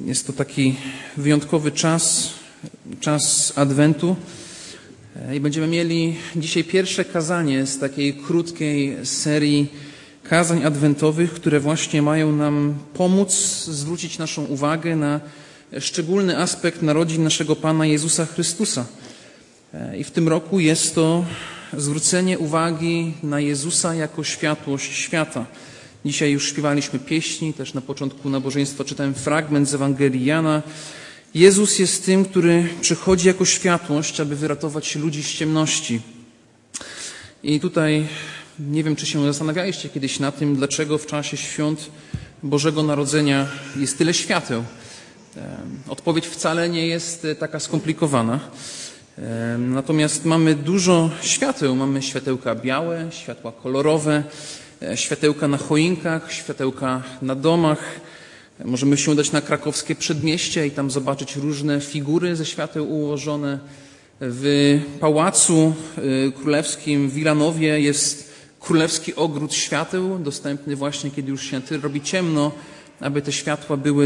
Jest to taki wyjątkowy czas Adwentu i będziemy mieli dzisiaj pierwsze kazanie z takiej krótkiej serii kazań adwentowych, które właśnie mają nam pomóc zwrócić naszą uwagę na szczególny aspekt narodzin naszego Pana Jezusa Chrystusa. I w tym roku jest to zwrócenie uwagi na Jezusa jako światłość świata. Dzisiaj już śpiewaliśmy pieśni, też na początku nabożeństwa czytałem fragment z Ewangelii Jana. Jezus jest tym, który przychodzi jako światłość, aby wyratować ludzi z ciemności. I tutaj nie wiem, czy się zastanawialiście kiedyś na tym, dlaczego w czasie świąt Bożego Narodzenia jest tyle świateł. Odpowiedź wcale nie jest taka skomplikowana. Natomiast mamy dużo świateł. Mamy światełka białe, światła kolorowe, światełka na choinkach, światełka na domach. Możemy się udać na krakowskie przedmieście i tam zobaczyć różne figury ze świateł ułożone. W Pałacu Królewskim w Wilanowie jest królewski ogród świateł, dostępny właśnie, kiedy już się robi ciemno, aby te światła były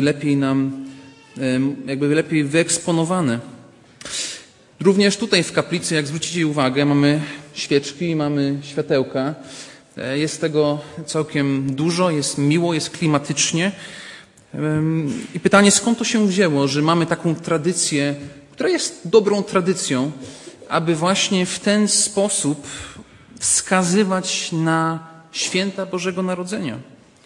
lepiej wyeksponowane. Również tutaj w kaplicy, jak zwrócicie uwagę, mamy świeczki, mamy światełka. Jest tego całkiem dużo, jest miło, jest klimatycznie. I pytanie, skąd to się wzięło, że mamy taką tradycję, która jest dobrą tradycją, aby właśnie w ten sposób wskazywać na święta Bożego Narodzenia.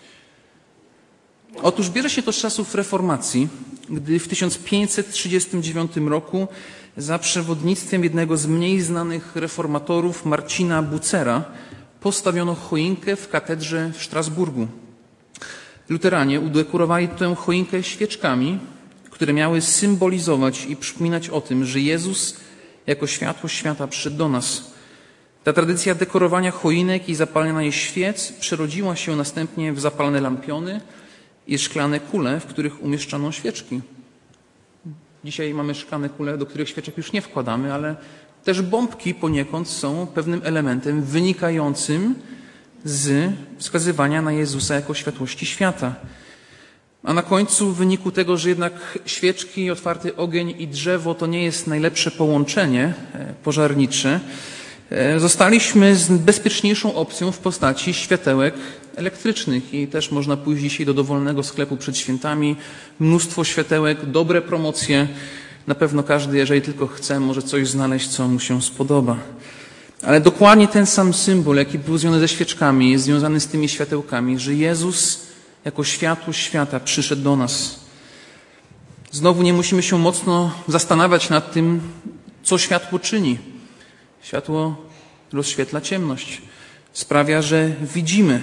Otóż bierze się to z czasów reformacji, gdy w 1539 roku za przewodnictwem jednego z mniej znanych reformatorów, Marcina Bucera, postawiono choinkę w katedrze w Strasburgu. Luteranie udekorowali tę choinkę świeczkami, które miały symbolizować i przypominać o tym, że Jezus jako światło świata przyszedł do nas. Ta tradycja dekorowania choinek i zapalania jej świec przerodziła się następnie w zapalane lampiony i szklane kule, w których umieszczano świeczki. Dzisiaj mamy szklane kule, do których świeczek już nie wkładamy, ale też bombki poniekąd są pewnym elementem wynikającym z wskazywania na Jezusa jako światłości świata. A na końcu w wyniku tego, że jednak świeczki, otwarty ogień i drzewo to nie jest najlepsze połączenie pożarnicze, zostaliśmy z bezpieczniejszą opcją w postaci światełek elektrycznych i też można pójść dzisiaj do dowolnego sklepu przed świętami. Mnóstwo światełek, dobre promocje. Na pewno każdy, jeżeli tylko chce, może coś znaleźć, co mu się spodoba. Ale dokładnie ten sam symbol, jaki był związany ze świeczkami, jest związany z tymi światełkami, że Jezus jako światło świata przyszedł do nas. Znowu nie musimy się mocno zastanawiać nad tym, co światło czyni. Światło rozświetla ciemność. Sprawia, że widzimy.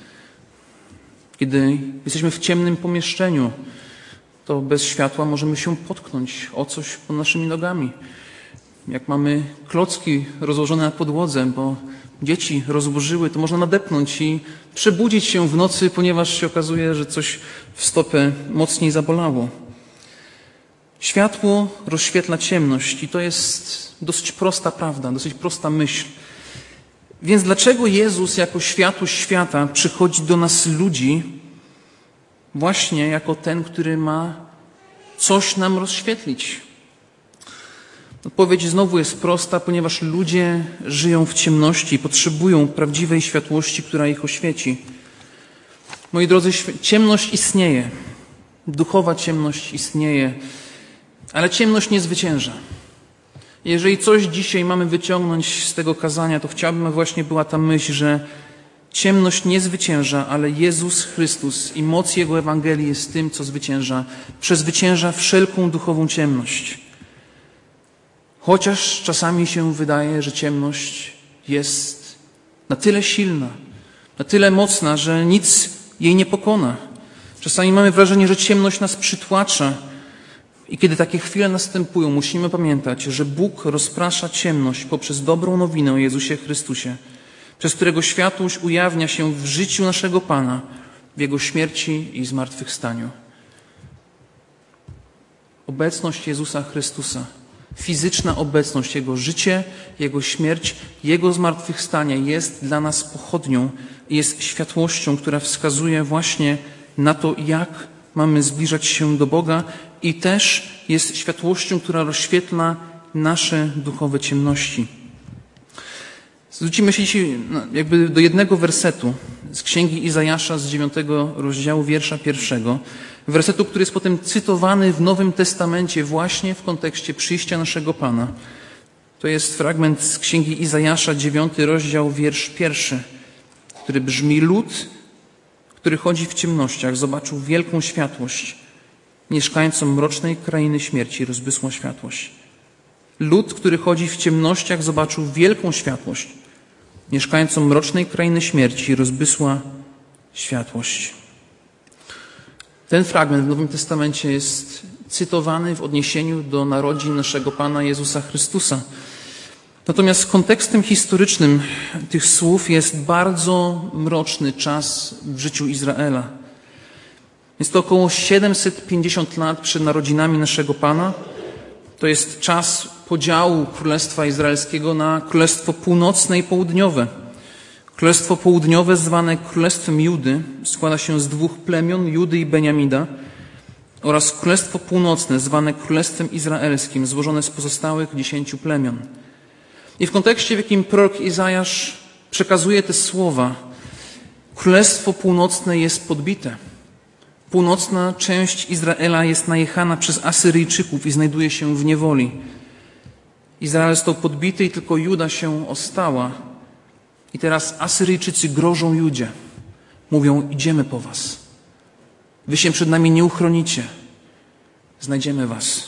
Kiedy jesteśmy w ciemnym pomieszczeniu, to bez światła możemy się potknąć o coś pod naszymi nogami. Jak mamy klocki rozłożone na podłodze, bo dzieci rozłożyły, to można nadepnąć i przebudzić się w nocy, ponieważ się okazuje, że coś w stopę mocniej zabolało. Światło rozświetla ciemność i to jest dosyć prosta prawda, dosyć prosta myśl. Więc dlaczego Jezus jako światło świata przychodzi do nas ludzi właśnie jako ten, który ma coś nam rozświetlić? Odpowiedź znowu jest prosta, ponieważ ludzie żyją w ciemności i potrzebują prawdziwej światłości, która ich oświeci. Moi drodzy, ciemność istnieje, duchowa ciemność istnieje, ale ciemność nie zwycięża. Jeżeli coś dzisiaj mamy wyciągnąć z tego kazania, to chciałbym, właśnie była ta myśl, że ciemność nie zwycięża, ale Jezus Chrystus i moc Jego Ewangelii jest tym, co przezwycięża wszelką duchową ciemność. Chociaż czasami się wydaje, że ciemność jest na tyle silna, na tyle mocna, że nic jej nie pokona. Czasami mamy wrażenie, że ciemność nas przytłacza. I kiedy takie chwile następują, musimy pamiętać, że Bóg rozprasza ciemność poprzez dobrą nowinę o Jezusie Chrystusie, przez którego światłość ujawnia się w życiu naszego Pana, w Jego śmierci i zmartwychwstaniu. Obecność Jezusa Chrystusa, fizyczna obecność, Jego życie, Jego śmierć, Jego zmartwychwstanie jest dla nas pochodnią i jest światłością, która wskazuje właśnie na to, jak mamy zbliżać się do Boga i też jest światłością, która rozświetla nasze duchowe ciemności. Zwrócimy się dzisiaj jakby do jednego wersetu z Księgi Izajasza z 9 rozdziału, wiersza 1. Wersetu, który jest potem cytowany w Nowym Testamencie właśnie w kontekście przyjścia naszego Pana. To jest fragment z Księgi Izajasza, 9 rozdział, wiersz 1, który brzmi: Lud, który chodzi w ciemnościach, zobaczył wielką światłość. Mieszkańcom mrocznej krainy śmierci rozbłysła światłość. Lud, który chodzi w ciemnościach, zobaczył wielką światłość. Mieszkańcom mrocznej krainy śmierci rozbłysła światłość. Ten fragment w Nowym Testamencie jest cytowany w odniesieniu do narodzin naszego Pana Jezusa Chrystusa. Natomiast kontekstem historycznym tych słów jest bardzo mroczny czas w życiu Izraela. Jest to około 750 lat przed narodzinami naszego Pana. To jest czas podziału Królestwa Izraelskiego na Królestwo Północne i Południowe. Królestwo Południowe, zwane Królestwem Judy, składa się z 2 plemion, Judy i Beniamida, oraz Królestwo Północne, zwane Królestwem Izraelskim, złożone z pozostałych 10 plemion. I w kontekście, w jakim prorok Izajasz przekazuje te słowa, Królestwo Północne jest podbite. Północna część Izraela jest najechana przez Asyryjczyków i znajduje się w niewoli. Izrael został podbity i tylko Juda się ostała. I teraz Asyryjczycy grożą Judzie. Mówią: idziemy po was. Wy się przed nami nie uchronicie. Znajdziemy was.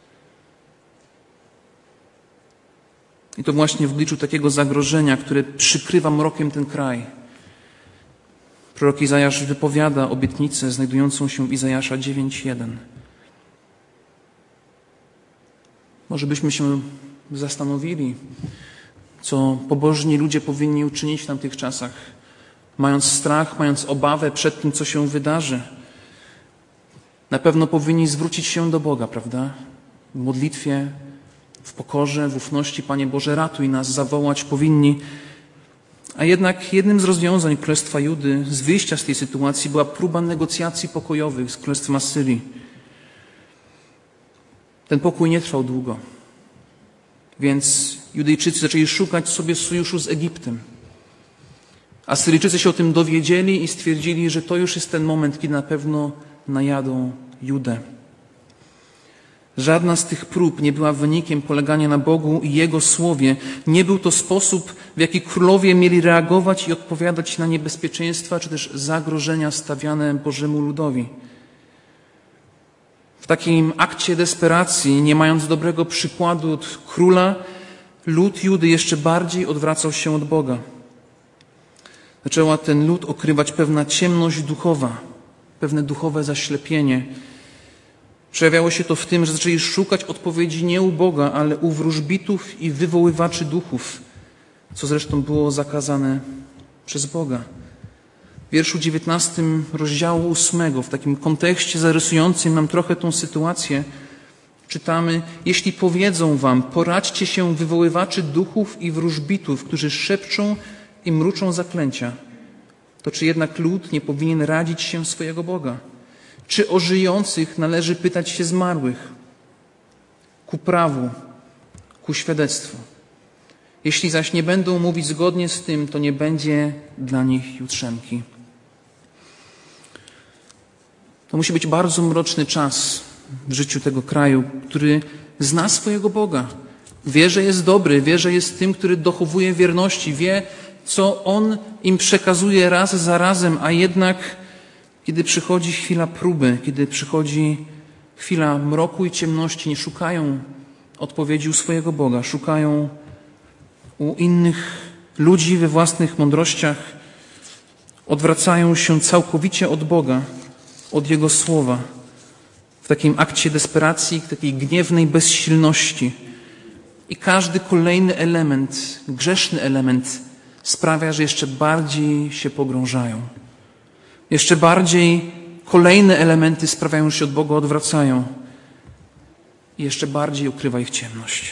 I to właśnie w obliczu takiego zagrożenia, które przykrywa mrokiem ten kraj, prorok Izajasz wypowiada obietnicę znajdującą się w Izajasza 9:1. Może byśmy się zastanowili, co pobożni ludzie powinni uczynić w tamtych czasach, mając strach, mając obawę przed tym, co się wydarzy. Na pewno powinni zwrócić się do Boga, prawda? W modlitwie, w pokorze, w ufności: Panie Boże, ratuj nas, zawołać powinni. A jednak jednym z rozwiązań Królestwa Judy, z wyjścia z tej sytuacji, była próba negocjacji pokojowych z Królestwem Asyrii. Ten pokój nie trwał długo, więc Judyjczycy zaczęli szukać sobie sojuszu z Egiptem. Asyryjczycy się o tym dowiedzieli i stwierdzili, że to już jest ten moment, kiedy na pewno najadą Judę. Żadna z tych prób nie była wynikiem polegania na Bogu i Jego Słowie. Nie był to sposób, w jaki królowie mieli reagować i odpowiadać na niebezpieczeństwa czy też zagrożenia stawiane Bożemu ludowi. W takim akcie desperacji, nie mając dobrego przykładu od króla, lud Judy jeszcze bardziej odwracał się od Boga. Zaczęła ten lud okrywać pewna ciemność duchowa, pewne duchowe zaślepienie. Przejawiało się to w tym, że zaczęli szukać odpowiedzi nie u Boga, ale u wróżbitów i wywoływaczy duchów, co zresztą było zakazane przez Boga. W wierszu 19 rozdziału 8, w takim kontekście zarysującym nam trochę tą sytuację, czytamy: jeśli powiedzą wam, poradźcie się wywoływaczy duchów i wróżbitów, którzy szepczą i mruczą zaklęcia, to czy jednak lud nie powinien radzić się swojego Boga? Czy o żyjących należy pytać się zmarłych? Ku prawu, ku świadectwu. Jeśli zaś nie będą mówić zgodnie z tym, to nie będzie dla nich jutrzemki. To musi być bardzo mroczny czas w życiu tego kraju, który zna swojego Boga. Wie, że jest dobry, wie, że jest tym, który dochowuje wierności, wie, co On im przekazuje raz za razem, a jednak kiedy przychodzi chwila próby, kiedy przychodzi chwila mroku i ciemności, nie szukają odpowiedzi u swojego Boga, szukają u innych ludzi we własnych mądrościach, odwracają się całkowicie od Boga, od Jego słowa, w takim akcie desperacji, takiej gniewnej bezsilności. I każdy kolejny element, grzeszny element sprawia, że jeszcze bardziej się pogrążają. Jeszcze bardziej kolejne elementy sprawiają, że się od Boga odwracają. I jeszcze bardziej ukrywa ich ciemność.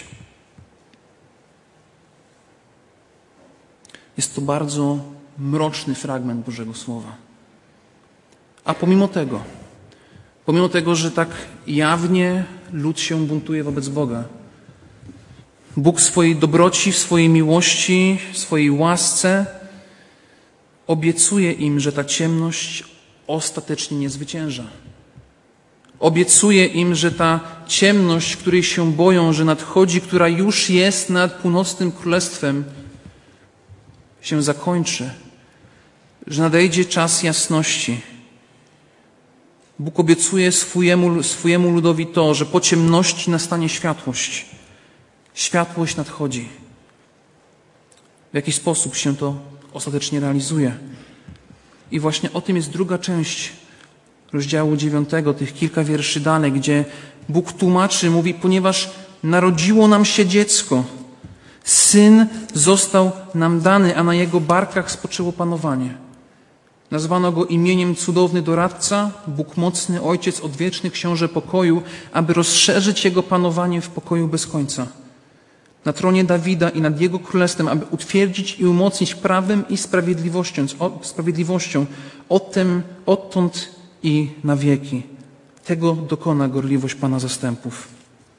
Jest to bardzo mroczny fragment Bożego Słowa. A pomimo tego, Pomimo tego, że tak jawnie lud się buntuje wobec Boga. Bóg w swojej dobroci, w swojej miłości, w swojej łasce obiecuje im, że ta ciemność ostatecznie nie zwycięża. Obiecuje im, że ta ciemność, której się boją, że nadchodzi, która już jest nad północnym królestwem, się zakończy, że nadejdzie czas jasności. Bóg obiecuje swojemu ludowi to, że po ciemności nastanie światłość. Światłość nadchodzi. W jaki sposób się to ostatecznie realizuje? I właśnie o tym jest druga część rozdziału 9, tych kilka wierszy dalej, gdzie Bóg tłumaczy, mówi, ponieważ narodziło nam się dziecko, syn został nam dany, a na jego barkach spoczęło panowanie. Nazwano go imieniem Cudowny Doradca, Bóg Mocny, Ojciec Odwieczny, Książę Pokoju, aby rozszerzyć jego panowanie w pokoju bez końca. Na tronie Dawida i nad jego królestwem, aby utwierdzić i umocnić prawem i sprawiedliwością odtąd i na wieki. Tego dokona gorliwość Pana zastępów.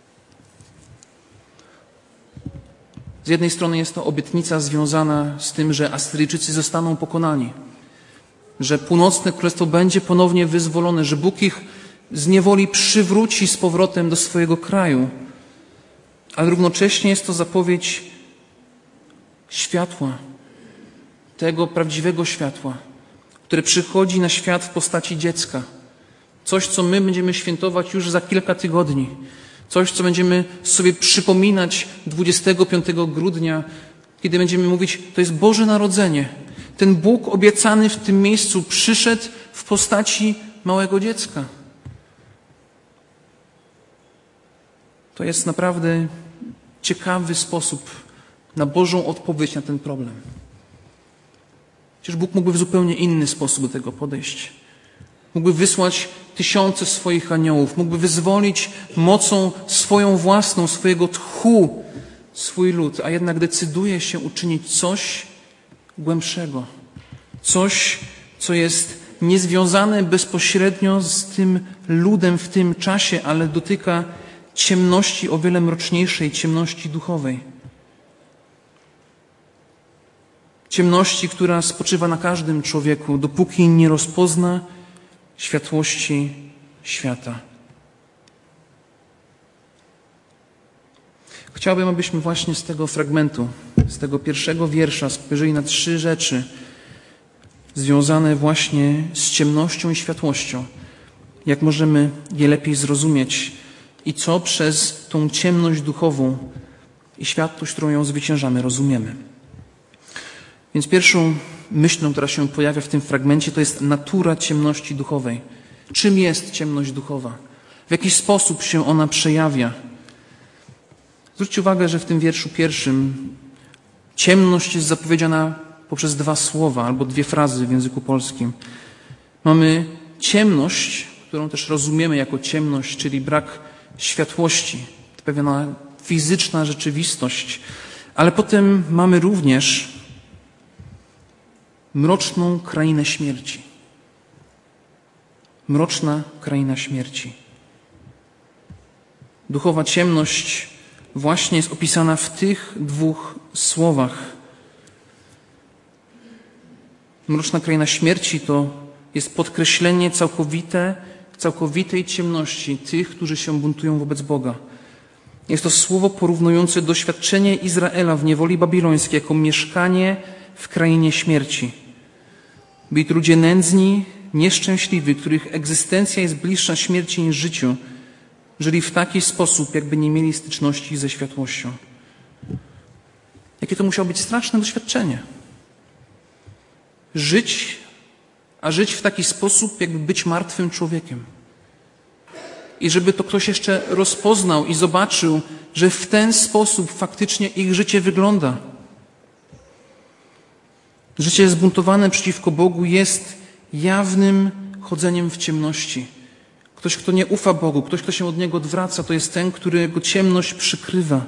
Z jednej strony jest to obietnica związana z tym, że Asyryjczycy zostaną pokonani, że północne królestwo będzie ponownie wyzwolone, że Bóg ich z niewoli przywróci z powrotem do swojego kraju. Ale równocześnie jest to zapowiedź światła, tego prawdziwego światła, które przychodzi na świat w postaci dziecka. Coś, co my będziemy świętować już za kilka tygodni. Coś, co będziemy sobie przypominać 25 grudnia, kiedy będziemy mówić, to jest Boże Narodzenie. Ten Bóg obiecany w tym miejscu przyszedł w postaci małego dziecka. To jest naprawdę ciekawy sposób na Bożą odpowiedź na ten problem. Przecież Bóg mógłby w zupełnie inny sposób do tego podejść. Mógłby wysłać tysiące swoich aniołów, mógłby wyzwolić mocą swoją własną, swojego tchu swój lud, a jednak decyduje się uczynić coś głębszego. Coś, co jest niezwiązane bezpośrednio z tym ludem w tym czasie, ale dotyka ciemności o wiele mroczniejszej, ciemności duchowej. Ciemności, która spoczywa na każdym człowieku, dopóki nie rozpozna światłości świata. Chciałbym, abyśmy właśnie z tego fragmentu, z tego pierwszego wiersza spojrzeli na 3 rzeczy związane właśnie z ciemnością i światłością. Jak możemy je lepiej zrozumieć i co przez tą ciemność duchową i światłość, którą ją zwyciężamy, rozumiemy. Więc pierwszą myślą, która się pojawia w tym fragmencie, to jest natura ciemności duchowej. Czym jest ciemność duchowa? W jaki sposób się ona przejawia? Zwróćcie uwagę, że w tym wierszu pierwszym ciemność jest zapowiedziana poprzez 2 słowa albo 2 frazy w języku polskim. Mamy ciemność, którą też rozumiemy jako ciemność, czyli brak światłości, pewna fizyczna rzeczywistość, ale potem mamy również mroczną krainę śmierci. Mroczna kraina śmierci. Duchowa ciemność właśnie jest opisana w tych 2 słowach. Mroczna kraina śmierci to jest podkreślenie całkowitej ciemności tych, którzy się buntują wobec Boga. Jest to słowo porównujące doświadczenie Izraela w niewoli babilońskiej jako mieszkanie w krainie śmierci. Byli to ludzie nędzni, nieszczęśliwi, których egzystencja jest bliższa śmierci niż życiu, żyli w taki sposób, jakby nie mieli styczności ze światłością. Jakie to musiało być straszne doświadczenie. Żyć w taki sposób, jakby być martwym człowiekiem. I żeby to ktoś jeszcze rozpoznał i zobaczył, że w ten sposób faktycznie ich życie wygląda. Życie zbuntowane przeciwko Bogu jest jawnym chodzeniem w ciemności. Ktoś, kto nie ufa Bogu, ktoś, kto się od Niego odwraca, to jest ten, którego ciemność przykrywa.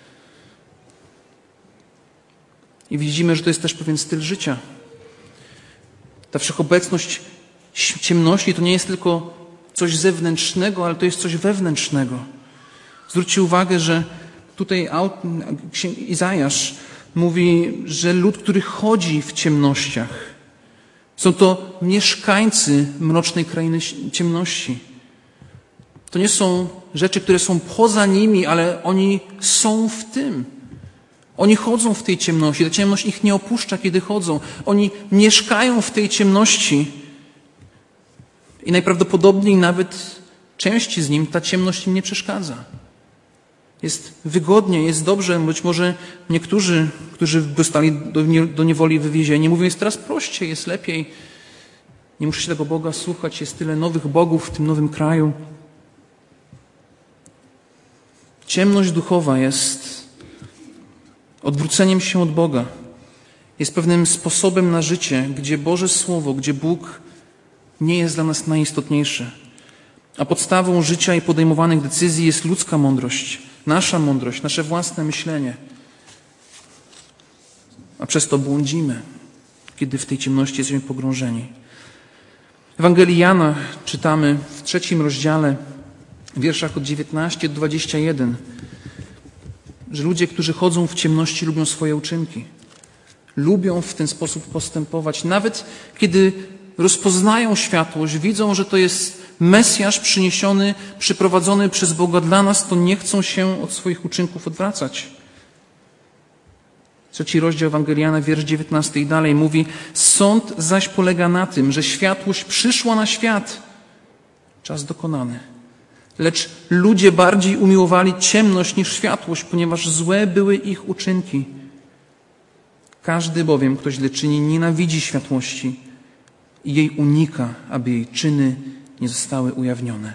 I widzimy, że to jest też pewien styl życia. Ta wszechobecność ciemności to nie jest tylko coś zewnętrznego, ale to jest coś wewnętrznego. Zwróćcie uwagę, że tutaj Izajasz mówi, że lud, który chodzi w ciemnościach, są to mieszkańcy mrocznej krainy ciemności. To nie są rzeczy, które są poza nimi, ale oni są w tym. Oni chodzą w tej ciemności. Ta ciemność ich nie opuszcza, kiedy chodzą. Oni mieszkają w tej ciemności. I najprawdopodobniej nawet części z nim ta ciemność im nie przeszkadza. Jest wygodnie, jest dobrze. Być może niektórzy, którzy zostali do niewoli wywiezieni, mówią, jest teraz prościej, jest lepiej. Nie muszę się tego Boga słuchać, jest tyle nowych bogów w tym nowym kraju. Ciemność duchowa jest odwróceniem się od Boga. Jest pewnym sposobem na życie, gdzie Boże Słowo, gdzie Bóg nie jest dla nas najistotniejszy. A podstawą życia i podejmowanych decyzji jest ludzka mądrość, nasze własne myślenie. A przez to błądzimy, kiedy w tej ciemności jesteśmy pogrążeni. W Ewangelii Jana czytamy w 3 rozdziale, w wierszach od 19 do 21, że ludzie, którzy chodzą w ciemności, lubią swoje uczynki. Lubią w ten sposób postępować. Nawet kiedy rozpoznają światłość, widzą, że to jest Mesjasz przyniesiony, przyprowadzony przez Boga dla nas, to nie chcą się od swoich uczynków odwracać. 3 rozdział Ewangelii Jana, wiersz 19 i dalej mówi: sąd zaś polega na tym, że światłość przyszła na świat. Czas dokonany. Lecz ludzie bardziej umiłowali ciemność niż światłość, ponieważ złe były ich uczynki. Każdy bowiem, kto źle czyni, nienawidzi światłości i jej unika, aby jej czyny nie zostały ujawnione.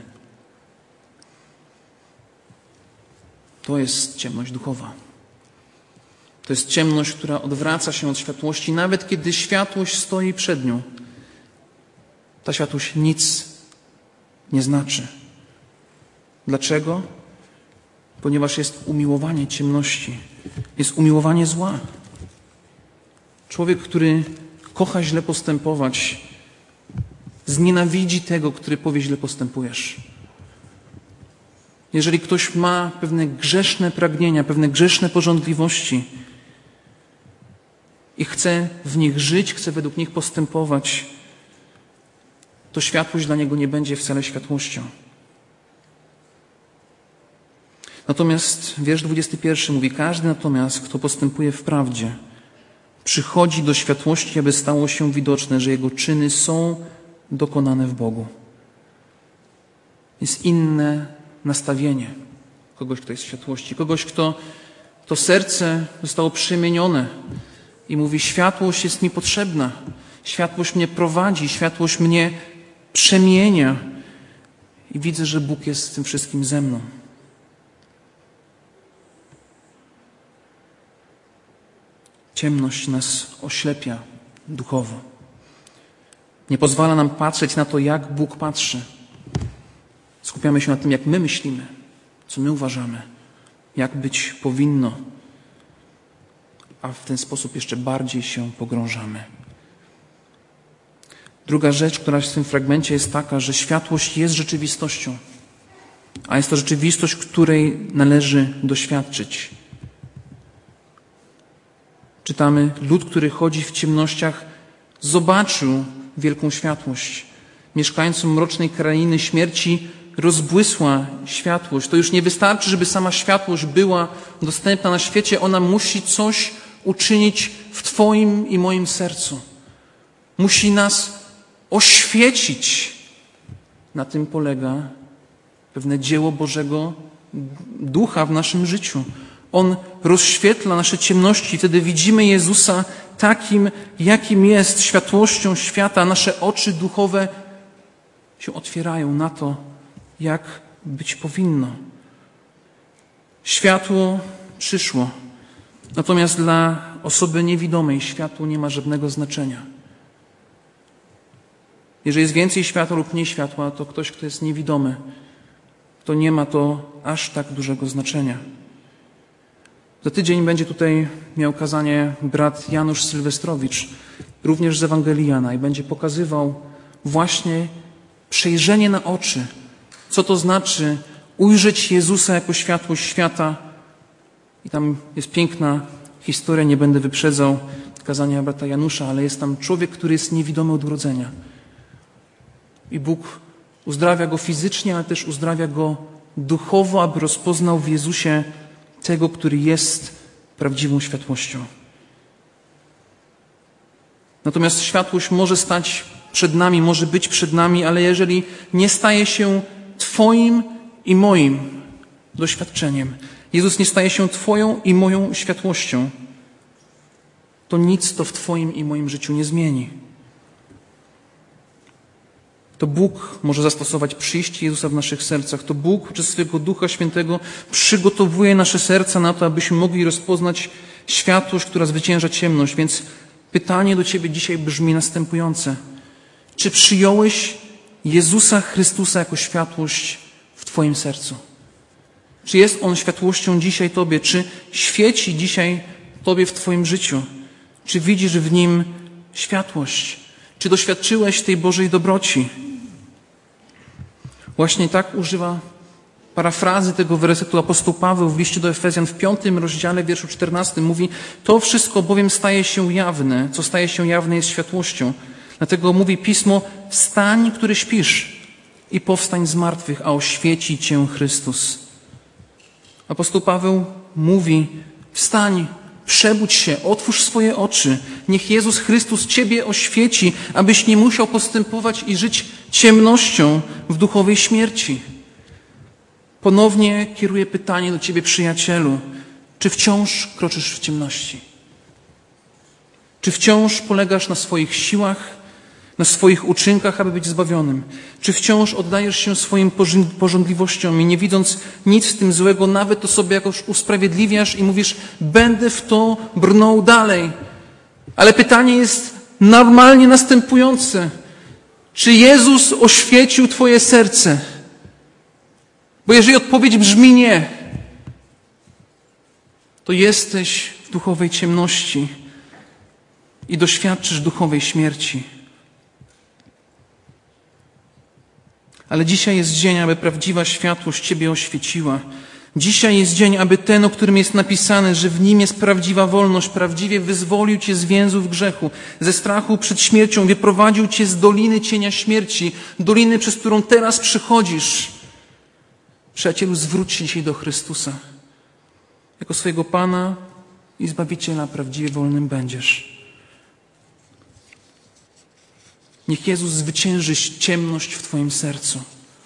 To jest ciemność duchowa. To jest ciemność, która odwraca się od światłości, nawet kiedy światłość stoi przed nią. Ta światłość nic nie znaczy. Dlaczego? Ponieważ jest umiłowanie ciemności, jest umiłowanie zła. Człowiek, który kocha źle postępować, znienawidzi tego, który powie, źle postępujesz. Jeżeli ktoś ma pewne grzeszne pragnienia, pewne grzeszne pożądliwości i chce w nich żyć, chce według nich postępować, to światłość dla niego nie będzie wcale światłością. Natomiast wiersz 21 mówi: każdy natomiast, kto postępuje w prawdzie, przychodzi do światłości, aby stało się widoczne, że jego czyny są dokonane w Bogu. Jest inne nastawienie kogoś, kto jest w światłości, kogoś, kto to serce zostało przemienione i mówi: światłość jest mi potrzebna, światłość mnie prowadzi, światłość mnie przemienia i widzę, że Bóg jest w tym wszystkim ze mną. Ciemność nas oślepia duchowo. Nie pozwala nam patrzeć na to, jak Bóg patrzy. Skupiamy się na tym, jak my myślimy, co my uważamy, jak być powinno, a w ten sposób jeszcze bardziej się pogrążamy. Druga rzecz, która jest w tym fragmencie, jest taka, że światłość jest rzeczywistością, a jest to rzeczywistość, której należy doświadczyć. Czytamy: lud, który chodzi w ciemnościach, zobaczył wielką światłość. Mieszkańcom mrocznej krainy śmierci rozbłysła światłość. To już nie wystarczy, żeby sama światłość była dostępna na świecie. Ona musi coś uczynić w Twoim i moim sercu. Musi nas oświecić. Na tym polega pewne dzieło Bożego Ducha w naszym życiu. On rozświetla nasze ciemności. Wtedy widzimy Jezusa takim, jakim jest, światłością świata. Nasze oczy duchowe się otwierają na to, jak być powinno. Światło przyszło. Natomiast dla osoby niewidomej światło nie ma żadnego znaczenia. Jeżeli jest więcej światła lub mniej światła, to ktoś, kto jest niewidomy, to nie ma to aż tak dużego znaczenia. Za tydzień będzie tutaj miał kazanie brat Janusz Sylwestrowicz, również z Ewangelii Jana, i będzie pokazywał właśnie przejrzenie na oczy, co to znaczy ujrzeć Jezusa jako światłość świata. I tam jest piękna historia, nie będę wyprzedzał kazania brata Janusza, ale jest tam człowiek, który jest niewidomy od urodzenia. I Bóg uzdrawia go fizycznie, ale też uzdrawia go duchowo, aby rozpoznał w Jezusie tego, który jest prawdziwą światłością. Natomiast światłość może stać przed nami, może być przed nami, ale jeżeli nie staje się Twoim i moim doświadczeniem, Jezus nie staje się Twoją i moją światłością, to nic to w Twoim i moim życiu nie zmieni. To Bóg może zastosować przyjście Jezusa w naszych sercach. To Bóg przez swego Ducha Świętego przygotowuje nasze serca na to, abyśmy mogli rozpoznać światłość, która zwycięża ciemność. Więc pytanie do Ciebie dzisiaj brzmi następujące. Czy przyjąłeś Jezusa Chrystusa jako światłość w Twoim sercu? Czy jest On światłością dzisiaj Tobie? Czy świeci dzisiaj Tobie w Twoim życiu? Czy widzisz w Nim światłość? Czy doświadczyłeś tej Bożej dobroci? Właśnie tak używa parafrazy tego wersetu apostoł Paweł w liście do Efezjan w 5 rozdziale, wierszu 14. Mówi, to wszystko bowiem staje się jawne. Co staje się jawne jest światłością. Dlatego mówi Pismo, wstań, który śpisz i powstań z martwych, a oświeci Cię Chrystus. Apostoł Paweł mówi, wstań, przebudź się, otwórz swoje oczy. Niech Jezus Chrystus Ciebie oświeci, abyś nie musiał postępować i żyć ciemnością w duchowej śmierci. Ponownie kieruję pytanie do Ciebie, przyjacielu. Czy wciąż kroczysz w ciemności? Czy wciąż polegasz na swoich siłach, na swoich uczynkach, aby być zbawionym? Czy wciąż oddajesz się swoim pożądliwościom i nie widząc nic w tym złego, nawet to sobie jakoś usprawiedliwiasz i mówisz, będę w to brnął dalej? Ale pytanie jest normalnie następujące. Czy Jezus oświecił Twoje serce? Bo jeżeli odpowiedź brzmi nie, to jesteś w duchowej ciemności i doświadczysz duchowej śmierci. Ale dzisiaj jest dzień, aby prawdziwa światłość Ciebie oświeciła. Dzisiaj jest dzień, aby ten, o którym jest napisane, że w nim jest prawdziwa wolność, prawdziwie wyzwolił Cię z więzów grzechu, ze strachu przed śmiercią, wyprowadził Cię z doliny cienia śmierci, doliny, przez którą teraz przychodzisz. Przyjacielu, zwróć się dzisiaj do Chrystusa. Jako swojego Pana i Zbawiciela prawdziwie wolnym będziesz. Niech Jezus zwycięży ciemność w Twoim sercu.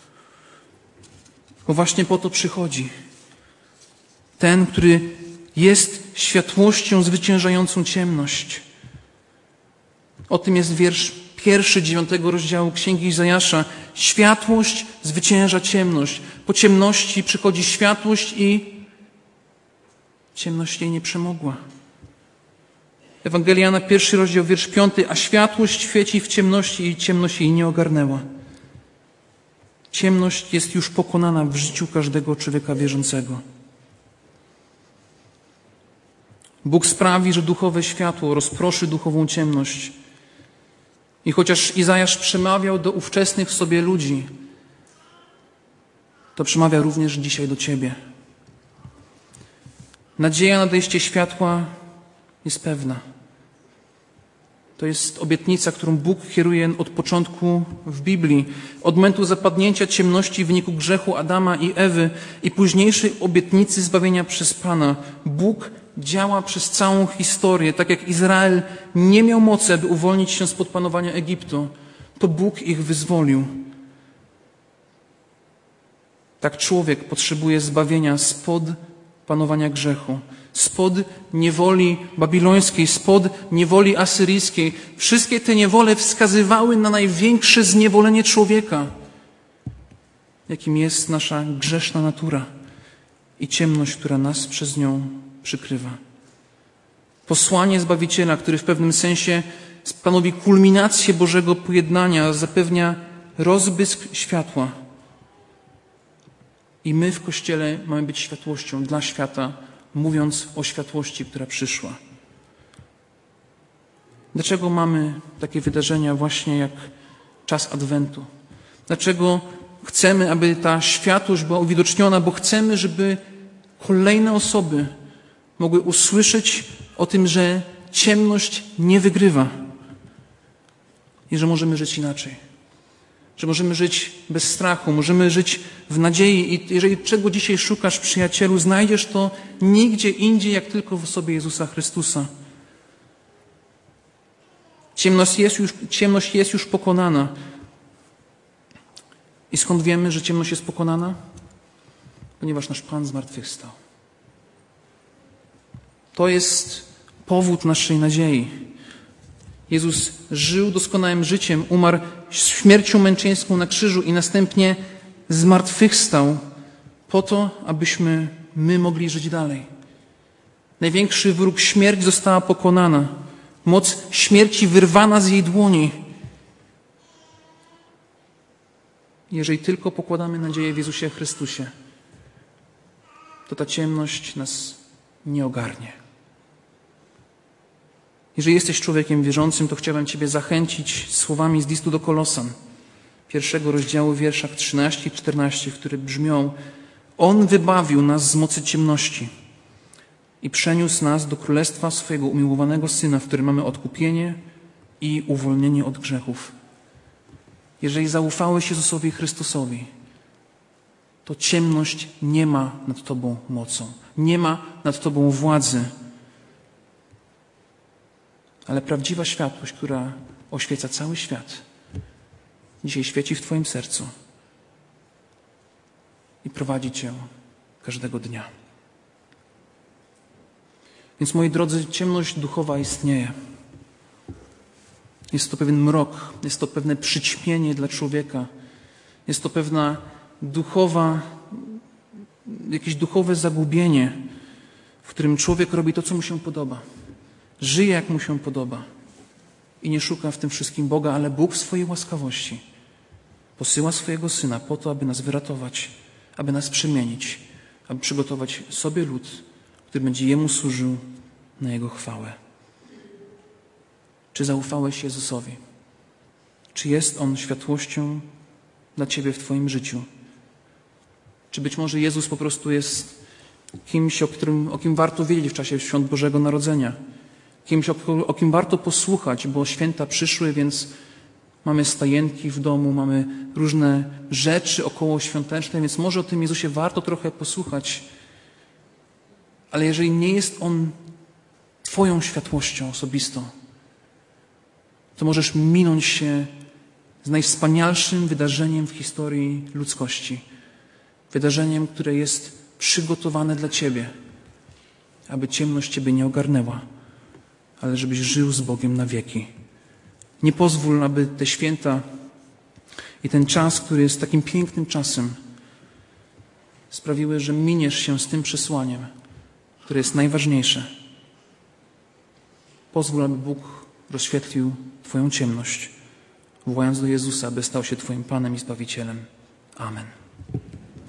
Bo właśnie po to przychodzi. Ten, który jest światłością zwyciężającą ciemność. O tym jest wiersz 1, 9 rozdziału Księgi Izajasza. Światłość zwycięża ciemność. Po ciemności przychodzi światłość i ciemność jej nie przemogła. Ewangelia Jana, 1 rozdział, wiersz 5. A światłość świeci w ciemności i ciemność jej nie ogarnęła. Ciemność jest już pokonana w życiu każdego człowieka wierzącego. Bóg sprawi, że duchowe światło rozproszy duchową ciemność. I chociaż Izajasz przemawiał do ówczesnych sobie ludzi, to przemawia również dzisiaj do Ciebie. Nadzieja na nadejście światła jest pewna. To jest obietnica, którą Bóg kieruje od początku w Biblii. Od momentu zapadnięcia ciemności w wyniku grzechu Adama i Ewy i późniejszej obietnicy zbawienia przez Pana. Bóg działa przez całą historię. Tak jak Izrael nie miał mocy, aby uwolnić się spod panowania Egiptu, to Bóg ich wyzwolił. Tak człowiek potrzebuje zbawienia spod panowania grzechu, spod niewoli babilońskiej, spod niewoli asyryjskiej. Wszystkie te niewole wskazywały na największe zniewolenie człowieka, jakim jest nasza grzeszna natura i ciemność, która nas przez nią przykrywa. Posłanie Zbawiciela, który w pewnym sensie stanowi kulminację Bożego pojednania, zapewnia rozbłysk światła. I my w Kościele mamy być światłością dla świata, mówiąc o światłości, która przyszła. Dlaczego mamy takie wydarzenia właśnie jak czas Adwentu? Dlaczego chcemy, aby ta światłość była uwidoczniona? Bo chcemy, żeby kolejne osoby mogły usłyszeć o tym, że ciemność nie wygrywa i że możemy żyć inaczej. Że możemy żyć bez strachu, możemy żyć w nadziei i jeżeli czego dzisiaj szukasz, przyjacielu, znajdziesz to nigdzie indziej, jak tylko w osobie Jezusa Chrystusa. Ciemność jest już pokonana. I skąd wiemy, że ciemność jest pokonana? Ponieważ nasz Pan zmartwychwstał. To jest powód naszej nadziei. Jezus żył doskonałym życiem, umarł śmiercią męczeńską na krzyżu i następnie zmartwychwstał po to, abyśmy my mogli żyć dalej. Największy wróg, śmierć, została pokonana. Moc śmierci wyrwana z jej dłoni. Jeżeli tylko pokładamy nadzieję w Jezusie Chrystusie, to ta ciemność nas nie ogarnie. Jeżeli jesteś człowiekiem wierzącym, to chciałbym Ciebie zachęcić słowami z listu do Kolosan, 1 rozdziału, wierszach 13 i 14, które brzmią: On wybawił nas z mocy ciemności i przeniósł nas do królestwa swojego umiłowanego Syna, w którym mamy odkupienie i uwolnienie od grzechów. Jeżeli zaufałeś Jezusowi Chrystusowi, to ciemność nie ma nad Tobą mocą, nie ma nad Tobą władzy. Ale prawdziwa światłość, która oświeca cały świat, dzisiaj świeci w Twoim sercu i prowadzi Cię każdego dnia. Więc, moi drodzy, ciemność duchowa istnieje. Jest to pewien mrok, jest to pewne przyćmienie dla człowieka, jest to pewna jakieś duchowe zagubienie, w którym człowiek robi to, co mu się podoba. Żyje, jak mu się podoba i nie szuka w tym wszystkim Boga, ale Bóg w swojej łaskawości posyła swojego Syna po to, aby nas wyratować, aby nas przemienić, aby przygotować sobie lud, który będzie Jemu służył na Jego chwałę. Czy zaufałeś Jezusowi? Czy jest On światłością dla Ciebie w Twoim życiu? Czy być może Jezus po prostu jest kimś, o kim warto wiedzieć w czasie świąt Bożego Narodzenia? Kimś, o kim warto posłuchać, bo święta przyszły, więc mamy stajenki w domu, mamy różne rzeczy okołoświąteczne, więc może o tym Jezusie warto trochę posłuchać. Ale jeżeli nie jest On Twoją światłością osobistą, to możesz minąć się z najwspanialszym wydarzeniem w historii ludzkości. Wydarzeniem, które jest przygotowane dla Ciebie, aby ciemność Ciebie nie ogarnęła, ale żebyś żył z Bogiem na wieki. Nie pozwól, aby te święta i ten czas, który jest takim pięknym czasem, sprawiły, że miniesz się z tym przesłaniem, które jest najważniejsze. Pozwól, aby Bóg rozświetlił Twoją ciemność, wołając do Jezusa, aby stał się Twoim Panem i Zbawicielem. Amen.